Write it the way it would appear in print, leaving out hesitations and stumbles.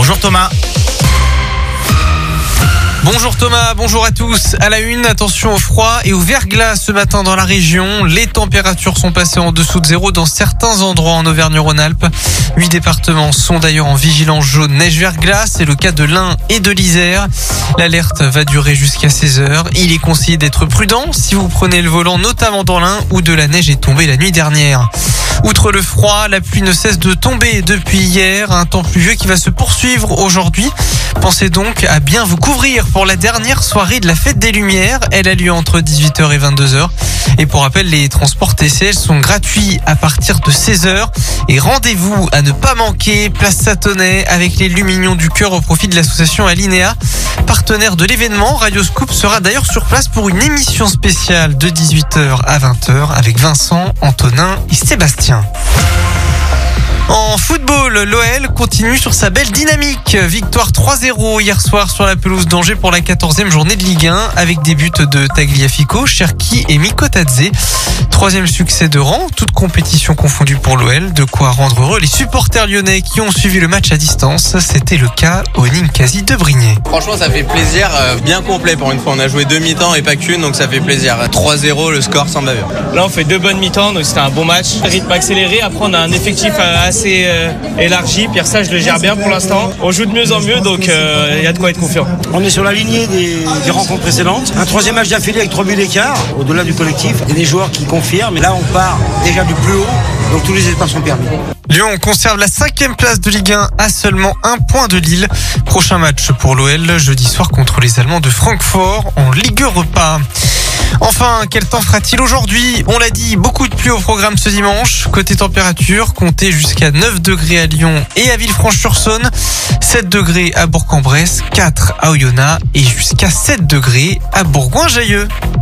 Bonjour Thomas. Bonjour Thomas, bonjour à tous. À la une, attention au froid et au verglas ce matin dans la région. Les températures sont passées en dessous de zéro dans certains endroits en Auvergne-Rhône-Alpes. 8 départements sont d'ailleurs en vigilance jaune neige-verglas. C'est le cas de l'Ain et de l'Isère. L'alerte va durer jusqu'à 16 heures. Il est conseillé d'être prudent si vous prenez le volant, notamment dans l'Ain où de la neige est tombée la nuit dernière. Outre le froid, la pluie ne cesse de tomber depuis hier. Un temps pluvieux qui va se poursuivre aujourd'hui. Pensez donc à bien vous couvrir pour la dernière soirée de la Fête des Lumières. Elle a lieu entre 18h et 22h. Et pour rappel, les transports TCL sont gratuits à partir de 16h. Et rendez-vous à ne pas manquer, place Satonnet avec les Lumignons du Cœur au profit de l'association Alinéa. Partenaire de l'événement, Radio Scoop sera d'ailleurs sur place pour une émission spéciale de 18h à 20h avec Vincent, Antonin et Sébastien. En football, l'OL continue sur sa belle dynamique. Victoire 3-0 hier soir sur la pelouse d'Angers pour la 14e journée de Ligue 1 avec des buts de Tagliafico, Cherki et Mikotadze. 3e succès de rang, toute compétition confondue pour l'OL. De quoi rendre heureux les supporters lyonnais qui ont suivi le match à distance. C'était le cas au Ninkasi de Brignais. Franchement, ça fait plaisir, bien complet pour une fois. On a joué 2 mi-temps et pas qu'une, donc ça fait plaisir. 3-0, le score semble bien. Là, on fait 2 bonnes mi-temps, donc c'était un bon match. Rythme accéléré, après on a un effectif assez élargi. Pierre Sage le gère bien pour l'instant. On joue de mieux en mieux, donc il y a de quoi être confiant. On est sur la lignée des rencontres précédentes. Un 3e match d'affilée avec 3 buts d'écart, au-delà du collectif. Il y a des joueurs qui confirment, mais là on part déjà du plus haut, donc tous les espoirs sont permis. Lyon conserve la 5e place de Ligue 1 à seulement 1 point de Lille. Prochain match pour l'OL jeudi soir contre les Allemands de Francfort en Ligue Europa. Enfin, quel temps fera-t-il aujourd'hui ? On l'a dit, beaucoup de pluie au programme ce dimanche. Côté température, comptez jusqu'à 9 degrés à Lyon et à Villefranche-sur-Saône, 7 degrés à Bourg-en-Bresse, 4 à Oyonnax et jusqu'à 7 degrés à Bourgoin-Jallieu.